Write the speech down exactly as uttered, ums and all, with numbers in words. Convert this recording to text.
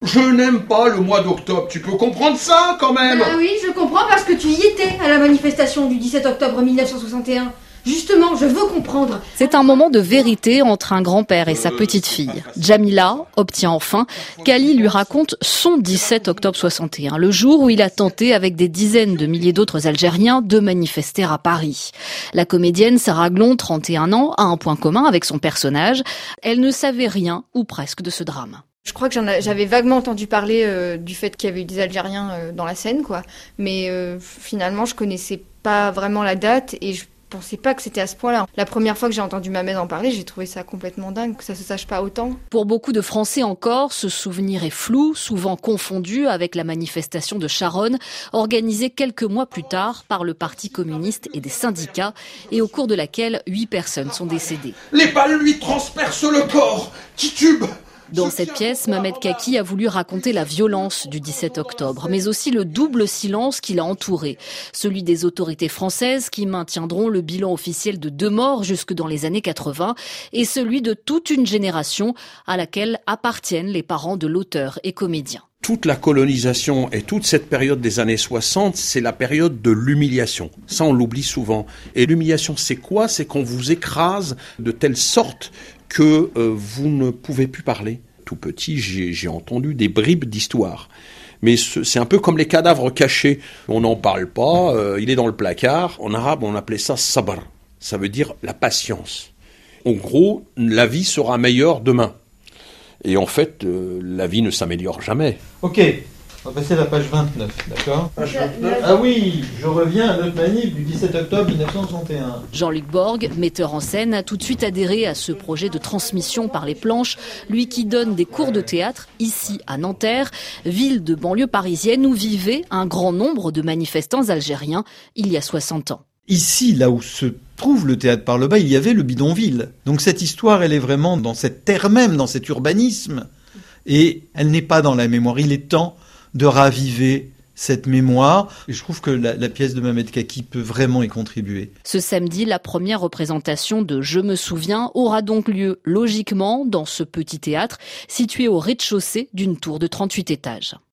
Je n'aime pas le mois d'octobre, tu peux comprendre ça quand même. Ah oui, je comprends parce que tu y étais à la manifestation du dix-sept octobre mille neuf cent soixante et un. Justement, je veux comprendre. C'est un moment de vérité entre un grand-père et sa petite-fille. Jamila obtient enfin qu'Ali lui raconte son dix-sept octobre soixante et un, le jour où il a tenté, avec des dizaines de milliers d'autres Algériens, de manifester à Paris. La comédienne Sarah Glon, trente et un ans, a un point commun avec son personnage. Elle ne savait rien, ou presque, de ce drame. Je crois que j'en a, j'avais vaguement entendu parler euh, du fait qu'il y avait eu des Algériens euh, dans la scène, quoi. Mais euh, finalement, je connaissais pas vraiment la date et je Je pensais pas que c'était à ce point-là. La première fois que j'ai entendu ma mère en parler, j'ai trouvé ça complètement dingue, que ça se sache pas autant. Pour beaucoup de Français encore, ce souvenir est flou, souvent confondu avec la manifestation de Charonne, organisée quelques mois plus tard par le Parti communiste et des syndicats, et au cours de laquelle huit personnes sont décédées. Les balles lui transpercent le corps, titube. Dans cette pièce, Mohamed Kaki a voulu raconter la violence du dix-sept octobre, mais aussi le double silence qui l'a entouré. Celui des autorités françaises qui maintiendront le bilan officiel de deux morts jusque dans les années quatre-vingts, et celui de toute une génération à laquelle appartiennent les parents de l'auteur et comédien. Toute la colonisation et toute cette période des années soixante, c'est la période de l'humiliation. Ça, on l'oublie souvent. Et l'humiliation, c'est quoi ? C'est qu'on vous écrase de telle sorte que euh, vous ne pouvez plus parler. Tout petit, j'ai, j'ai entendu des bribes d'histoire. Mais ce, c'est un peu comme les cadavres cachés. On n'en parle pas, euh, il est dans le placard. En arabe, on appelait ça sabr. Ça veut dire la patience. En gros, la vie sera meilleure demain. Et en fait, euh, la vie ne s'améliore jamais. Ok, on va passer à la page vingt-neuf, d'accord ? Page vingt-neuf. Ah oui, je reviens à notre manif du dix-sept octobre mille neuf cent soixante et un. Jean-Luc Borg, metteur en scène, a tout de suite adhéré à ce projet de transmission par les planches, lui qui donne des cours de théâtre ici à Nanterre, ville de banlieue parisienne où vivaient un grand nombre de manifestants algériens il y a soixante ans. Ici, là où se trouve le théâtre par le bas, il y avait le bidonville. Donc cette histoire, elle est vraiment dans cette terre même, dans cet urbanisme. Et elle n'est pas dans la mémoire. Il est temps de raviver cette mémoire. Et je trouve que la, la pièce de Mohamed Kaki peut vraiment y contribuer. Ce samedi, la première représentation de Je me souviens aura donc lieu logiquement dans ce petit théâtre situé au rez-de-chaussée d'une tour de trente-huit étages.